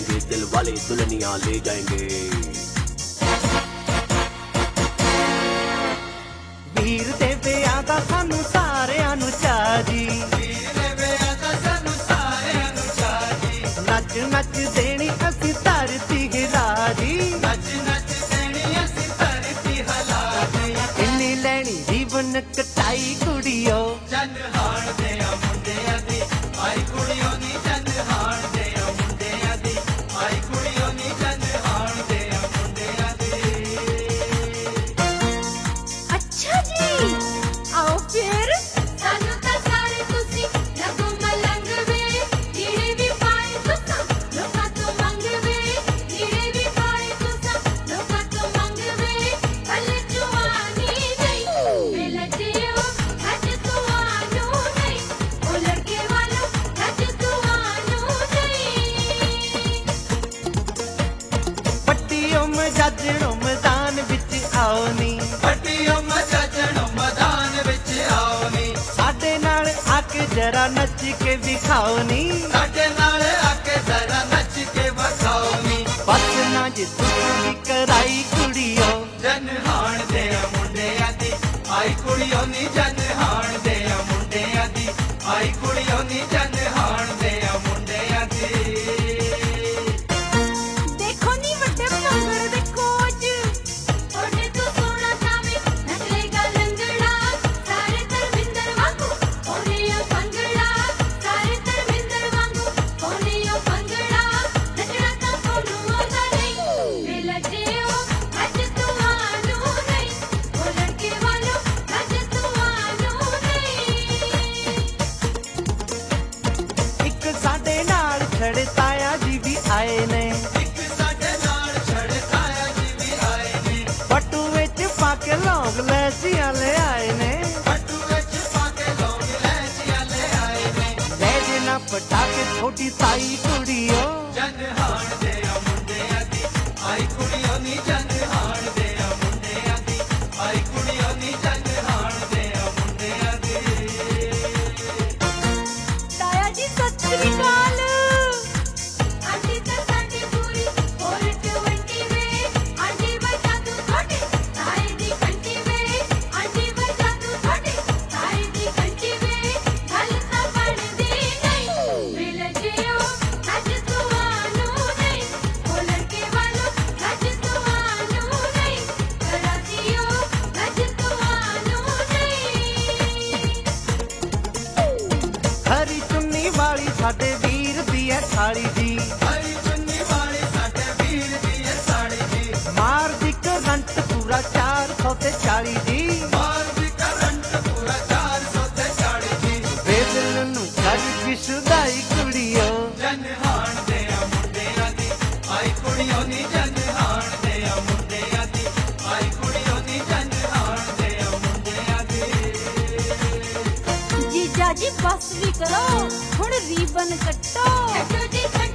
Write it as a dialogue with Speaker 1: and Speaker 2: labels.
Speaker 1: जाएंगे, दिल वाले दुल्हनियां ले जाएंगे।
Speaker 2: वीर दे विआह दा सानू सारियां नू चाऽ जी, नच नच देनी असी धरती हिला जी, इन्नी लैनी रीबन कटाई कुड़ियो,
Speaker 3: अच्छा जी आओ फिर सानू ता सारे तुसी लगो मलंग वे, नीड़े भी पाए तुसा लोका तो मंग वे, नीड़े भी पाए तुसा लोका तो मंग वे, भले जुआनी नहीं मिल जियो हज तुआनू नहीं, ओ लड़के वालों हज तुआनू नहीं।
Speaker 2: पट्टियों मजाजणों मैदान विच आओ नी, साडे नाल आके जरा नच के विखाओ नी, बस ना जे तुसी कराई कुड़ियो,
Speaker 3: देखो नी वड्डे भंगड़ दे कोच, ओने तो सोना सावे नचलेगा लंगड़ा, सारे धर्मिंदर वांगू ओने यो भंगड़ा, सारे धर्मिंदर वांगू ओने यो भंगड़ा, नचना तां सोनू आंदा नहीं मिल जियो हज तुआनू नहीं, ओ लड़के वालों हज तुआनू नहीं।
Speaker 2: एक साडे नाल छड़े ताया जी भी आए ने, पट्टू विच पाके लौंग लैसियां ले आए ने, ले देना पटाके छोटी ताई कुड़ियो,
Speaker 3: ताया जी सत श्री अकाल। आंटी ता साडी पूरी और 20 वे, आंटी बजा तू थोड़ी ताई दी घंटी वे, आंटी बजा तू थोड़ी ताई दी घंटी वे, गल तां बनदी नहीं मिल जियो हज तुआनू नहीं, ओ लड़के वालों हज तुआनू नहीं, करा दियो हज तुआनू नहीं।
Speaker 2: हरी चुन्नी वाली साडे वीर दी है थाली जी, मार दी करंट पूरा 440 जी, बेदल नू छड़ की सुदाई कुड़ियो,
Speaker 3: जीजा जी बस भी करो हुण रीबन कट्टो,